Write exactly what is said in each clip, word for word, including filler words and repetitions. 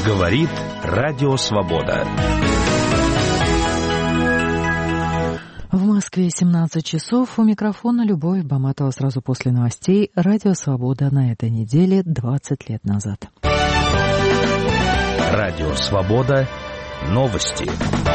Говорит Радио Свобода. В Москве семнадцать часов. У микрофона Любовь Баматова. Сразу после новостей. Радио Свобода на этой неделе двадцать лет назад. Радио Свобода. Новости.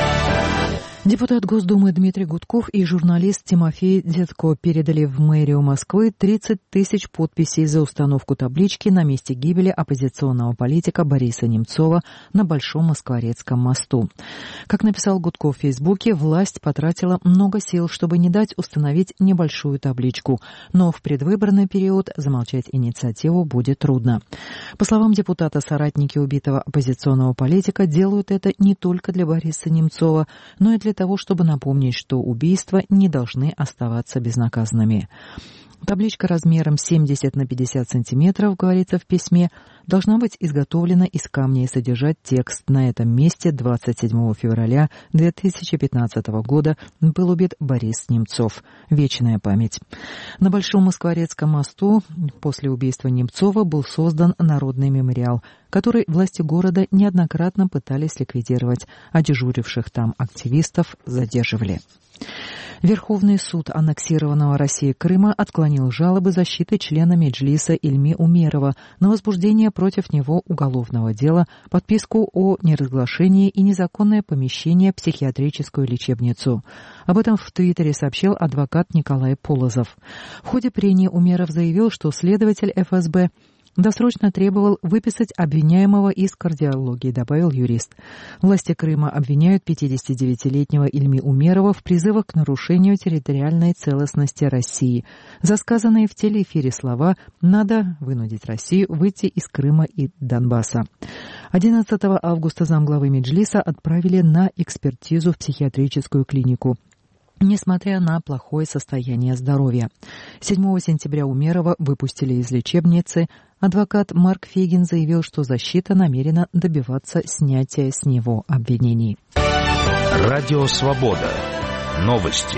Депутат Госдумы Дмитрий Гудков и журналист Тимофей Дедко передали в мэрию Москвы тридцать тысяч подписей за установку таблички на месте гибели оппозиционного политика Бориса Немцова на Большом Москворецком мосту. Как написал Гудков в Фейсбуке, власть потратила много сил, чтобы не дать установить небольшую табличку, но в предвыборный период замолчать инициативу будет трудно. По словам депутата, соратники убитого оппозиционного политика делают это не только для Бориса Немцова, но и для того, чтобы напомнить, что убийства не должны оставаться безнаказанными. Табличка размером семьдесят на пятьдесят сантиметров, говорится в письме, должна быть изготовлена из камня и содержать текст: «На этом месте двадцать седьмого февраля две тысячи пятнадцатого года был убит Борис Немцов. Вечная память». На Большом Москворецком мосту после убийства Немцова был создан Народный мемориал, который власти города неоднократно пытались ликвидировать, а дежуривших там активистов задерживали. Верховный суд аннексированного Россией Крыма отклонил жалобы защиты члена Меджлиса Ильми Умерова на возбуждение против него уголовного дела, подписку о неразглашении и незаконное помещение в психиатрическую лечебницу. Об этом в Твиттере сообщил адвокат Николай Полозов. В ходе прения Умеров заявил, что следователь эф эс бэ досрочно требовал выписать обвиняемого из кардиологии, добавил юрист. Власти Крыма обвиняют пятидесятидевятилетнего Ильми Умерова в призывах к нарушению территориальной целостности России. За сказанные в телеэфире слова «надо вынудить Россию выйти из Крыма и Донбасса». одиннадцатого августа замглавы Меджлиса отправили на экспертизу в психиатрическую клинику, несмотря на плохое состояние здоровья. седьмого сентября Умерова выпустили из лечебницы. Адвокат Марк Фегин заявил, что защита намерена добиваться снятия с него обвинений. Радио Свобода. Новости.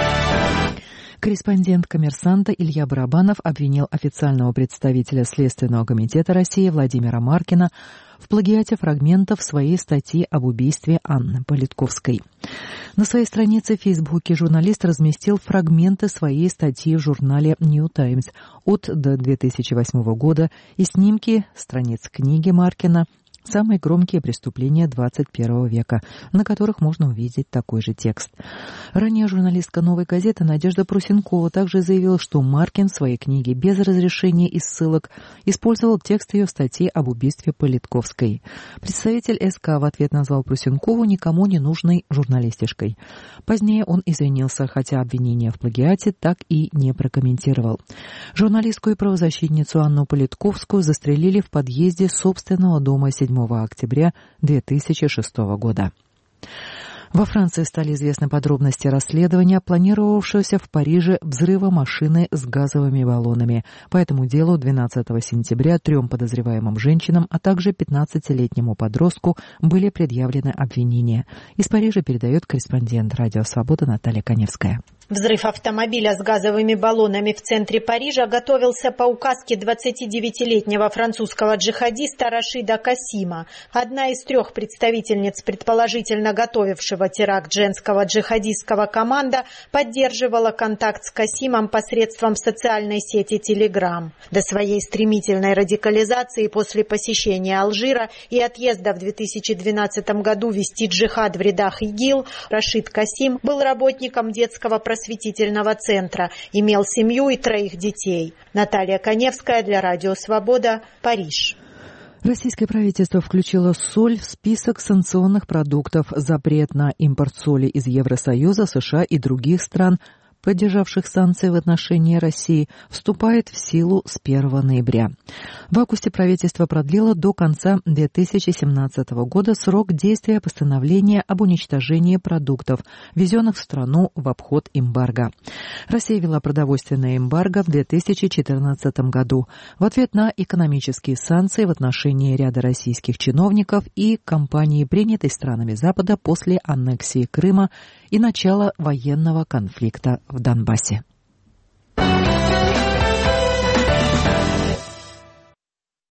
Корреспондент «Коммерсанта» Илья Барабанов обвинил официального представителя Следственного комитета России Владимира Маркина в плагиате фрагментов своей статьи об убийстве Анны Политковской. На своей странице в Фейсбуке журналист разместил фрагменты своей статьи в журнале «Нью Таймс» от до две тысячи восьмого года и снимки страниц книги Маркина «Самые громкие преступления двадцать первого века», на которых можно увидеть такой же текст. Ранее журналистка «Новой газеты» Надежда Прусенкова также заявила, что Маркин в своей книге без разрешения и ссылок использовал текст ее статьи об убийстве Политковской. Представитель эс ка в ответ назвал Прусенкову никому не нужной журналистишкой. Позднее он извинился, хотя обвинения в плагиате так и не прокомментировал. Журналистку и правозащитницу Анну Политковскую застрелили в подъезде собственного дома седьмого октября две тысячи шестого года. Во Франции стали известны подробности расследования планировавшегося в Париже взрыва машины с газовыми баллонами. По этому делу двенадцатого сентября трем подозреваемым женщинам, а также пятнадцатилетнему подростку были предъявлены обвинения. Из Парижа передает корреспондент «Радио Свобода» Наталья Коневская. Взрыв автомобиля с газовыми баллонами в центре Парижа готовился по указке двадцатидевятилетнего французского джихадиста Рашида Касима. Одна из трех представительниц предположительно готовившего теракт женского джихадистского команда поддерживала контакт с Касимом посредством социальной сети Telegram. До своей стремительной радикализации после посещения Алжира и отъезда в две тысячи двенадцатом году вести джихад в рядах ИГИЛ Рашид Касим был работником детского просветительного центра, имел семью и троих детей. Наталья Коневская для Радио Свобода, Париж. Российское правительство включило соль в список санкционных продуктов. Запрет на импорт соли из Евросоюза, США и других стран, поддержавших санкции в отношении России, вступает в силу с первого ноября. В августе правительство продлило до конца две тысячи семнадцатого года срок действия постановления об уничтожении продуктов, ввезенных в страну в обход эмбарго. Россия ввела продовольственное эмбарго в две тысячи четырнадцатом году в ответ на экономические санкции в отношении ряда российских чиновников и компаний, принятой странами Запада после аннексии Крыма и начала военного конфликта в Донбассе.